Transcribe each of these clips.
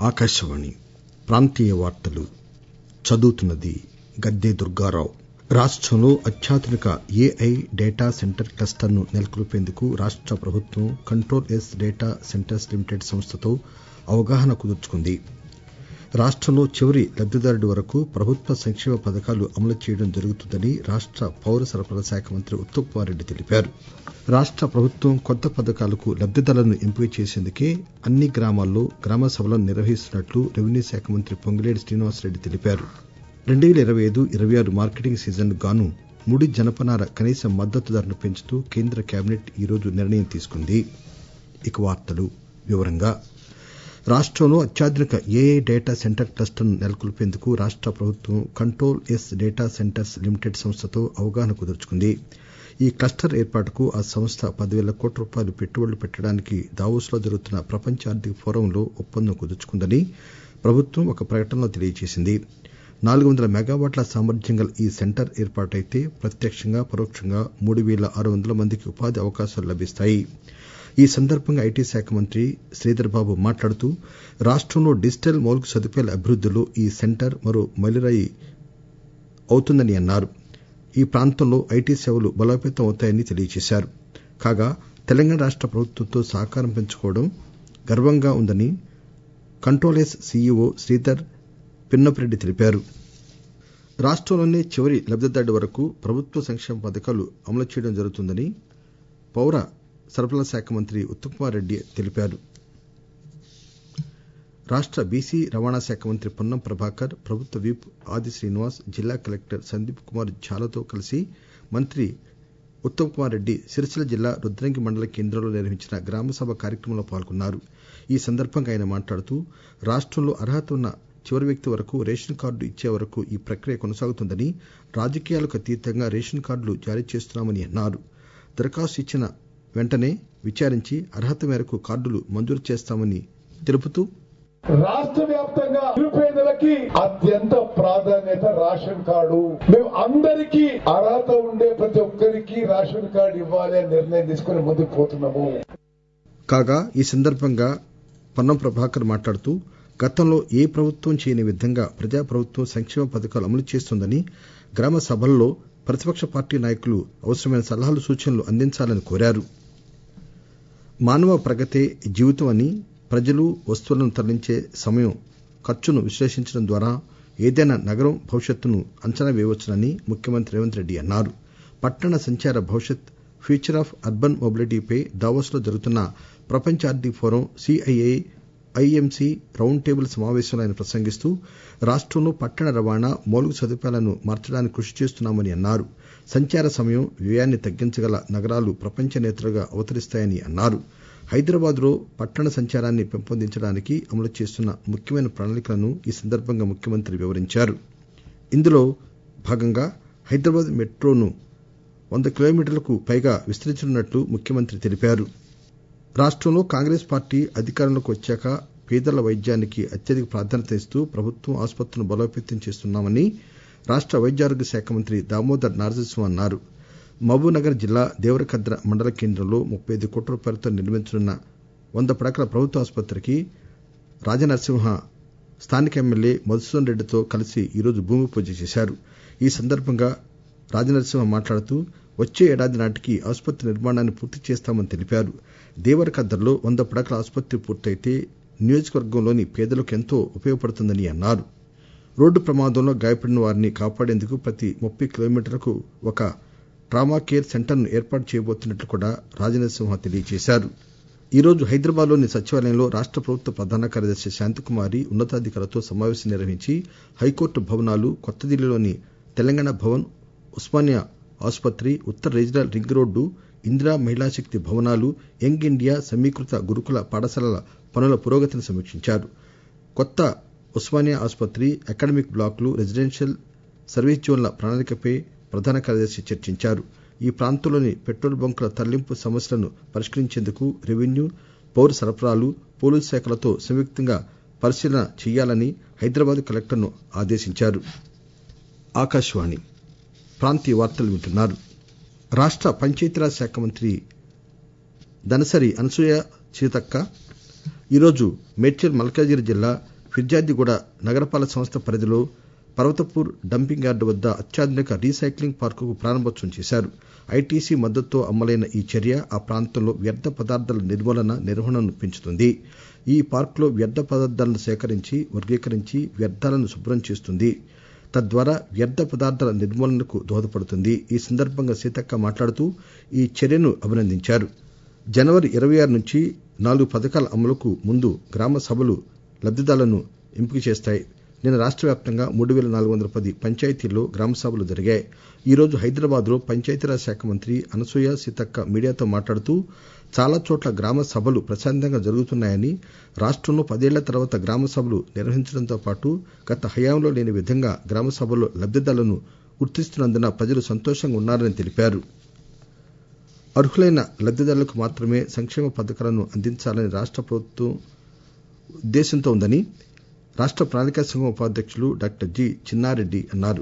ఆకాశవాణి ప్రాంతీయ వార్తలు చదువుతున్నది గద్దె దుర్గారావు. రాష్టంలో అత్యాధునిక ఏఐ డేటా సెంటర్ క్లస్టర్ ను నెలకొల్పేందుకు రాష్ట ప్రభుత్వం Control S Data Centers Limited సంస్థతో అవగాహన కుదుర్చుకుంది. రాష్టంలో చివరి లబ్దిదారుడి వరకు ప్రభుత్వ సంక్షేమ పథకాలు అమలు చేయడం జరుగుతుందని రాష్ట పౌర సరఫరాల శాఖ మంత్రి ఉత్తమ్ కుమార్ రెడ్డి తెలిపారు. రాష్ట ప్రభుత్వం కొత్త పథకాలకు లబ్దిదారులను ఎంపిక చేసేందుకే అన్ని గ్రామాల్లో గ్రామ సభలను నిర్వహిస్తున్నట్లు రెవెన్యూ శాఖ మంత్రి పొంగులేటి శ్రీనివాసరెడ్డి తెలిపారు. 2025-26 మార్కెటింగ్ సీజన్ కు గాను ముడి జనపనార కనీస మద్దతు ధరను పెంచుతూ కేంద్ర కేబినెట్ ఈరోజు నిర్ణయం తీసుకుంది. రాష్టంలో అత్యాధునిక ఏఐ డేటా సెంటర్ క్లస్టర్ ను నెలకొల్పేందుకు రాష్ట ప్రభుత్వం Control S Data Centers Limited సంస్థతో అవగాహన కుదుర్చుకుంది. ఈ క్లస్టర్ ఏర్పాటుకు ఆ సంస్థ 10,000 కోట్ల రూపాయలు పెట్టుబడులు పెట్టడానికి దావోస్ లో జరుగుతున్న ప్రపంచ ఆర్థిక ఫోరంలో ఒప్పందం కుదుర్చుకుందని ప్రభుత్వం ఒక ప్రకటనలో తెలియజేసింది. 400 మెగావాట్ల సామర్థ్యం గల ఈ సెంటర్ ఏర్పాటైతే ప్రత్యక్షంగా పరోక్షంగా 3,600 మందికి ఉపాధి అవకాశాలు లభిస్తాయి. ఈ సందర్భంగా ఐటీ శాఖ మంత్రి శ్రీధర్ బాబు మాట్లాడుతూ రాష్టంలో డిజిటల్ మౌలిక సదుపాయాల అభివృద్దిలో ఈ సెంటర్ మరో మైలురాయి అవుతుందని అన్నారు. ఈ ప్రాంతంలో ఐటీ సేవలు బలోపేతం అవుతాయని తెలియజేశారు. కాగా తెలంగాణ రాష్ట ప్రభుత్వంతో సహకారం పెంచుకోవడం గర్వంగా ఉందని Control S CEO Sridhar Pinnapareddy తెలిపారు. రాష్టంలోనే చివరి లబ్దిదారుడి వరకు ప్రభుత్వ సంక్షేమ పథకాలు అమలు చేయడం జరుగుతుందని పౌర సరఫరాల శాఖ మంత్రి ఉత్తమ్ కుమార్ రెడ్డి తెలిపారు. రాష్ట బీసీ రవాణా శాఖ మంత్రి పొన్నం ప్రభాకర్, ప్రభుత్వ విప్ ఆది శ్రీనివాస్, జిల్లా కలెక్టర్ సందీప్ కుమార్ ఝాలతో కలిసి మంత్రి ఉత్తమ్ కుమార్ రెడ్డి సిరిసిల్ల జిల్లా రుద్రంగి మండల కేంద్రంలో నిర్వహించిన గ్రామసభ కార్యక్రమంలో పాల్గొన్నారు. ఈ సందర్భంగా ఆయన మాట్లాడుతూ రాష్టంలో అర్హత ఉన్న చివరి వ్యక్తి వరకు రేషన్ కార్డు ఇచ్చే వరకు ఈ ప్రక్రియ కొనసాగుతుందని, రాజకీయాలకు అతీతంగా రేషన్ కార్డులు జారీ చేస్తున్నామని అన్నారు. దరఖాస్తు ఇచ్చిన వెంటనే విచారించి అర్హత మేరకు కార్డులు మంజూరు చేస్తామని తెలుపుతూ రాష్ట్ర వ్యాప్తంగా నిరుపేదలకి అత్యంత ప్రాధాన్యత రేషన్ కార్డు. మేము అందరికీ అర్హత ఉండే ప్రతి ఒక్కరికి రేషన్ కార్డు ఇవ్వాలి అని నిర్ణయం తీసుకుని ముందుకు పోతున్నాము. కాగా ఈ సందర్భంగా పొన్నం ప్రభాకర్ మాట్లాడుతూ గతంలో ఏ ప్రభుత్వం చేయని విధంగా ప్రజా ప్రభుత్వం సంక్షేమ పథకాలు అమలు చేస్తోందని, గ్రామ సభల్లో ప్రతిపక్ష పార్టీ నాయకులు అవసరమైన సలహాలు సూచనలు అందించాలని కోరారు. మానవ ప్రగతే జీవితం అని, ప్రజలు వస్తువులను తరలించే సమయం ఖర్చును విశ్లేషించడం ద్వారా ఏదైనా నగరం భవిష్యత్తును అంచనా వేయవచ్చునని ముఖ్యమంత్రి రేవంత్ రెడ్డి అన్నారు. పట్టణ సంచార భవిష్యత్ ఫ్యూచర్ ఆఫ్ అర్బన్ మొబిలిటీపై దావోస్ లో జరుగుతున్న ప్రపంచ ఆర్థిక forum CII IMC round table సమావేశంలో ఆయన ప్రసంగిస్తూ రాష్టంలో పట్టణ రవాణా మౌలిక సదుపాయాలను మార్చడానికి కృషి చేస్తున్నామని అన్నారు. సంచార సమయం వ్యయాన్ని తగ్గించగల నగరాలు ప్రపంచ నేతలుగా అవతరిస్తాయని అన్నారు. హైదరాబాద్ లో పట్టణ సంచారాన్ని పెంపొందించడానికి అమలు చేస్తున్న ముఖ్యమైన ప్రణాళికలను ఈ సందర్భంగా ముఖ్యమంత్రి వివరించారు. ఇందులో భాగంగా హైదరాబాద్ మెట్రోను 100 కిలోమీటర్లకు పైగా విస్తరించనున్నట్లు ముఖ్యమంత్రి తెలిపారు. రాష్టంలో కాంగ్రెస్ పార్టీ అధికారంలోకి వచ్చాక పేదల వైద్యానికి అత్యధిక ప్రాధాన్యత ఇస్తూ ప్రభుత్వం ఆసుపత్రులను బలోపేతం చేస్తున్నామని రాష్ట వైద్యారోగ్య శాఖ మంత్రి దామోదర్ నరసింహ అన్నారు. మహబూబ్ నగర్ జిల్లా దేవరకద్ర మండల కేంద్రంలో 35 కోట్ల రూపాయలతో నిర్మించనున్న 100 పడకల ప్రభుత్వ ఆసుపత్రికి రాజనరసింహ స్థానిక ఎమ్మెల్యే మధుసూదన్ రెడ్డితో కలిసి ఈరోజు భూమి పూజ చేశారు. ఈ సందర్భంగా రాజనరసింహ మాట్లాడుతూ వచ్చే ఏడాది నాటికి ఆసుపత్రి నిర్మాణాన్ని పూర్తి చేస్తామని తెలిపారు. దేవరకద్రలో 100 పడకల ఆసుపత్రి పూర్తయితే నియోజకవర్గంలోని పేదలకు ఎంతో ఉపయోగపడుతుందని అన్నారు. రోడ్డు ప్రమాదంలో గాయపడిన వారిని కాపాడేందుకు ప్రతి 30 కిలోమీటర్లకు ఒక ట్రామా కేర్ సెంటర్ ను ఏర్పాటు చేయబోతున్నట్లు కూడా రాజనరసింహ తెలియజేశారు. ఈరోజు హైదరాబాద్ లోని సచివాలయంలో రాష్ట ప్రభుత్వ ప్రధాన కార్యదర్శి శాంతికుమారి ఉన్నతాధికారులతో సమావేశం నిర్వహించి హైకోర్టు భవనాలు, కొత్త ఢిల్లీలోని తెలంగాణ భవన్, ఉస్మానియా ఆసుపత్రి, ఉత్తర regional ring road, Indira Mahila Shakti భవనాలు, యంగ్ ఇండియా సమీకృత గురుకుల పాఠశాలల పనుల పురోగతిని సమీక్షించారు. కొత్త ఉస్మానియా ఆసుపత్రి, అకాడమిక్ బ్లాకులు, రెసిడెన్షియల్ సర్వీస్ జోన్ల ప్రణాళికపై ప్రధాన కార్యదర్శి చర్చించారు. ఈ ప్రాంతంలోని పెట్రోల్ బంకుల తరలింపు సమస్యలను పరిష్కరించేందుకు రెవెన్యూ, పౌర సరఫరాలు, పోలీసు శాఖలతో సంయుక్తంగా పరిశీలన చేయాలని హైదరాబాద్ కలెక్టర్ను ఆదేశించారు. ఆకాశవాణి ప్రాంతీయ వార్తలు వింటున్నారు. రాష్ట పంచాయతీరాజ్ శాఖ మంత్రి దనసరి అనసూయ సీతక్క ఈరోజు మేడ్చల్ మల్కాజిగిరి జిల్లా ఫిర్యాదిగూడ నగరపాలక సంస్థ పరిధిలో పర్వతపూర్ డంపింగ్ యార్డు వద్ద అత్యాధునిక రీసైక్లింగ్ పార్కుకు ప్రారంభోత్సవం చేశారు. ఐటీసీ మద్దతుతో అమలైన ఈ చర్య ఆ ప్రాంతంలో వ్యర్థ పదార్థాల నిర్మూలన, నిర్వహణను పెంచుతుంది. ఈ పార్కులో వ్యర్థ పదార్థాలను సేకరించి, వర్గీకరించి వ్యర్థాలను శుభ్రం చేస్తుంది. తద్వారా వ్యర్థ పదార్థాల నిర్మూలనకు దోహదపడుతుంది. ఈ సందర్భంగా సీతక్క మాట్లాడుతూ ఈ చర్యను అభినందించారు. జనవరి 26 నుంచి 4 పథకాల అమలుకు ముందు గ్రామ సభలు లబ్దిదారులను ఎంపిక చేస్తాయి. నిన్న రాష్ట్ర వ్యాప్తంగా 3410 పంచాయతీల్లో గ్రామ సభలు జరిగాయి. ఈ రోజు హైదరాబాద్ లో పంచాయతీరాజ్ శాఖ మంత్రి అనసూయ సీతక్క మీడియాతో మాట్లాడుతూ చాలా చోట్ల గ్రామ సభలు ప్రశాంతంగా జరుగుతున్నాయని, రాష్ట్రంలో 10 ఏళ్ల తర్వాత గ్రామ సభలు నిర్వహించడంతో పాటు గత హయాంలో లేని విధంగా గ్రామ సభల్లో లబ్దిదారులను గుర్తిస్తున్నందున ప్రజలు సంతోషంగా ఉన్నారని తెలిపారు. అర్హులైన లబ్దిదారులకు మాత్రమే సంక్షేమ పథకాలను అందించాలని రాష్ట్ర ప్రభుత్వం ఉద్దేశంతో ఉందని రాష్ట్ర ప్రణాళికా సంఘం ఉపాధ్యక్షులు డాక్టర్ జి చిన్నారెడ్డి అన్నారు.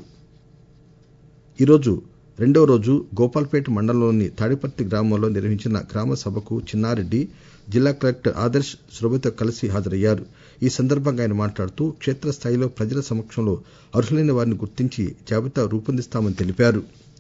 ఈరోజు 2వ రోజు గోపాల్పేట మండలంలోని తాడిపర్తి గ్రామంలో నిర్వహించిన గ్రామ సభకు చిన్నారెడ్డి జిల్లా కలెక్టర్ ఆదర్శ్ శోభతో కలిసి హాజరయ్యారు. ఈ సందర్భంగా ఆయన మాట్లాడుతూ క్షేత్రస్థాయిలో ప్రజల సమక్షంలో అర్హులైన వారిని గుర్తించి జాబితా రూపొందిస్తామని తెలిపారు.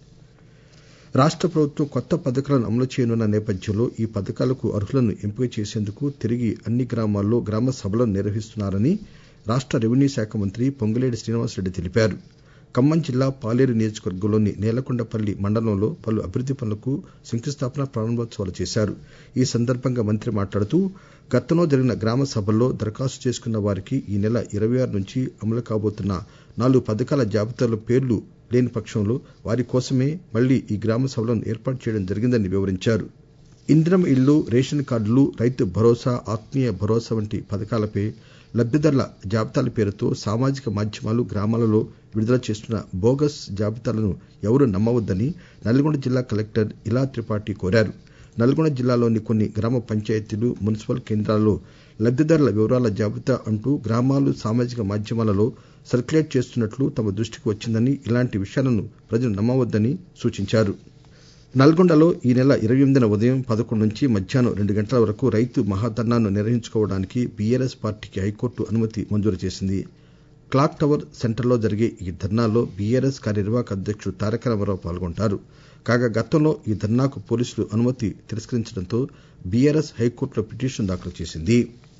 రాష్ట్ర ప్రభుత్వం కొత్త పథకాలను అమలు చేయనున్న నేపథ్యంలో ఈ పథకాలకు అర్హులను ఎంపిక చేసేందుకు తిరిగి అన్ని గ్రామాల్లో గ్రామ సభలను నిర్వహిస్తున్నారని రాష్ట్ర రెవెన్యూ శాఖ మంత్రి పొంగులేటి శ్రీనివాసరెడ్డి తెలిపారు. ఖమ్మం జిల్లా పాలేరు నియోజకవర్గంలోని నేలకొండపల్లి మండలంలో పలు అభివృద్ది పనులకు శంకుస్థాపన, ప్రారంభోత్సవాలు చేశారు. ఈ సందర్భంగా మంత్రి మాట్లాడుతూ గతంలో జరిగిన గ్రామ సభల్లో దరఖాస్తు చేసుకున్న వారికి ఈ నెల 26 నుంచి అమలు కాబోతున్న 4 పథకాల జాబితాలో పేర్లు లేని పక్షంలో వారి కోసమే మళ్లీ ఈ గ్రామ సభలను ఏర్పాటు చేయడం జరిగిందని వివరించారు. ఇందిరమ్మ ఇళ్లు, రేషన్ కార్డులు, రైతు భరోసా, ఆత్మీయ భరోసా వంటి పథకాలపై లబ్దిదారుల జాబితాల పేరుతో సామాజిక మాధ్యమాలు, గ్రామాలలో విడుదల చేస్తున్న బోగస్ జాబితాలను ఎవరూ నమ్మవద్దని నల్గొండ జిల్లా కలెక్టర్ ఇలా త్రిపాఠి కోరారు. నల్గొండ జిల్లాలోని కొన్ని గ్రామ పంచాయతీలు, మున్సిపల్ కేంద్రాల్లో లబ్దిదారుల వివరాల జాబితా అంటూ గ్రామాలు, సామాజిక మాధ్యమాలలో సర్క్యులేట్ చేస్తున్నట్లు తమ దృష్టికి వచ్చిందని, ఇలాంటి విషయాలను ప్రజలు నమ్మవద్దని సూచించారు. నల్గొండలో ఈ నెల 28న ఉదయం 11 నుంచి మధ్యాహ్నం 2 గంటల వరకు రైతు మహాధర్నాను నిర్వహించుకోవడానికి బీఆర్ఎస్ పార్టీకి హైకోర్టు అనుమతి మంజూరు చేసింది. క్లాక్ టవర్ సెంటర్లో జరిగే ఈ ధర్నాలో బీఆర్ఎస్ కార్యనిర్వాహక అధ్యక్షుడు తారక రామారావు పాల్గొంటారు. కాగా గతంలో ఈ ధర్నాకు పోలీసులు అనుమతి తిరస్కరించడంతో బీఆర్ఎస్ హైకోర్టులో పిటిషన్ దాఖలు చేసింది.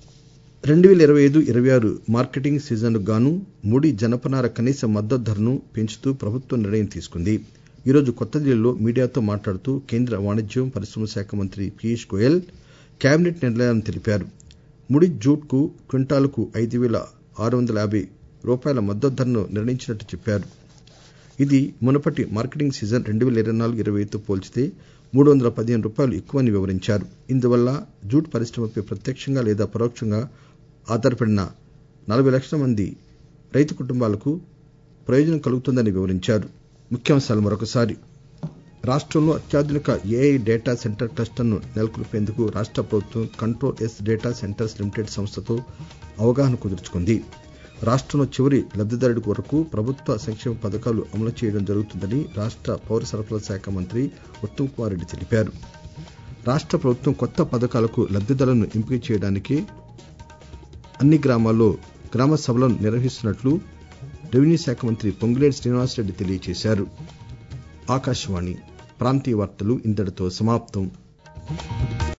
2025-26 మార్కెటింగ్ సీజన్కు గాను ముడి జనపనార కనీస మద్దతు ధరను పెంచుతూ ప్రభుత్వం నిర్ణయం తీసుకుంది. ఈరోజు కొత్త ఢిల్లీలో మీడియాతో మాట్లాడుతూ కేంద్ర వాణిజ్యం, పరిశ్రమల శాఖ మంత్రి పీయూష్ గోయల్ కేబినెట్ నిర్ణయాలను తెలిపారు. ముడి జూట్కు క్వింటాలుకు 5,650 రూపాయల మద్దతు ధరను నిర్ణయించినట్టు చెప్పారు. ఇది మునుపటి మార్కెటింగ్ సీజన్ 2024-25తో పోల్చితే 315 రూపాయలు ఎక్కువని వివరించారు. ఇందువల్ల జూట్ పరిశ్రమపై ప్రత్యక్షంగా లేదా పరోక్షంగా ఆధారపడిన 40 లక్షల మంది రైతు కుటుంబాలకు ప్రయోజనం కలుగుతుందని వివరించారు. ముఖ్యాంశాలు మరొకసారి. రాష్ట్రంలో అత్యాధునిక ఏఐ డేటా సెంటర్ క్లస్టర్ను నెలకొల్పేందుకు రాష్ట్ర ప్రభుత్వం Control S Data Centers Limited సంస్థతో అవగాహన కుదుర్చుకుంది. రాష్ట్రంలో చివరి లబ్దిదారుడి వరకు ప్రభుత్వ సంక్షేమ పథకాలు అమలు చేయడం జరుగుతుందని రాష్ట్ర పౌర సరఫరాల శాఖ మంత్రి ఉత్తమ్ కుమార్ రెడ్డి తెలిపారు. రాష్ట్ర ప్రభుత్వం కొత్త పథకాలకు లబ్దిదారులను ఎంపిక చేయడానికి అన్ని గ్రామాల్లో గ్రామ సభలను నిర్వహిస్తున్నట్లు రెవెన్యూ శాఖ మంత్రి పొంగులేటి శ్రీనివాసరెడ్డి తెలియజేశారు. ఆకాశవాణి ప్రాంతీయ వార్తలు ఇంతటితో సమాప్తం.